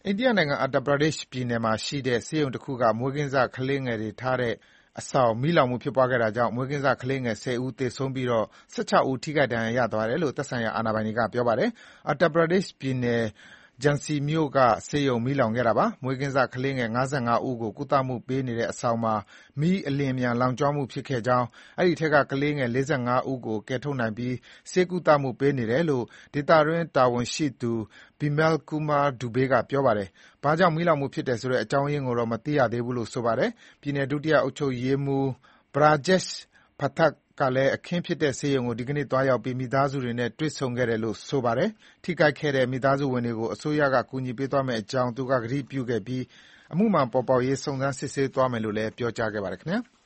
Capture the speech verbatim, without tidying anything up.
အိန္ဒိယနိုင်ငံ Uttar Pradesh ပြည်နယ်မှာရှိတဲ့ဆေးရုံတခုကမွေးကင်းစကလေးငယ်တွေထားတဲ့အဆောင် မီးလောင်မှုဖြစ်ပွားခဲ့တာကြောင့် မွေးကင်းစကလေးငယ် ၁၀ ဦးသေဆုံးပြီး ၁၆ ဦး ထိခိုက်ဒဏ်ရာရသွားတယ်လို့ သက်ဆိုင်ရာအာဏာပိုင်တွေက ပြောပါတယ်။ Uttar Pradesh ပြည်နယ်၊ Jhansi မြို့ကဆေးရုံမီးလောင်ခဲ့တာပါ။ မွေးကင်းစကလေးငယ် ၅၅ ဦးကို ကုသမှုပေးနေတဲ့အဆောင်မှာ မီးအလျင်အမြန်လောင်ကျွမ်းမှုဖြစ်ခဲ့ကြောင်း၊ အဲဒီထဲက ကလေးငယ် ၄၅ ဦးကို ကယ်ထုတ်နိုင်ပြီး ဆေးကုသမှုပေးနေတယ်လို့ ဒေသတွင်းတာဝန်ရှိသူ Bimal Kumar Dubey က ပြောပါတယ်။ ဘာကြောင့် မီးလောင်မှုဖြစ်တယ်ဆိုတဲ့အကြောင်းရင်းကိုတော့ မသိရသေးဘူးလို့ ဆိုပါတယ်။ ပြည်နယ် ဒုတိယအုပ်ချုပ်ရေးမှူး Brajesh Pathak ကလည်း အခင်းဖြစ်တဲ့ဆေးရုံကို ဒီကနေ့ သွားရောက်ပြီး မိသားစုတွေနဲ့ တွေ့ဆုံခဲ့တယ်လို့ ဆိုပါတယ်။ ထိခိုက်ခဲ့တဲ့ မိသားစုဝင်တွေကို အစိုးရက ကူညီပေးသွားမယ့်အကြောင်း သူက ကတိပြုခဲ့ပြီး အမှုမှန်ပေါ်ပေါက်ရေး စုံစမ်းစစ်ဆေးသွားမယ်လို့လည်း ပြောကြားခဲ့ပါတယ်ခင်ဗျာ။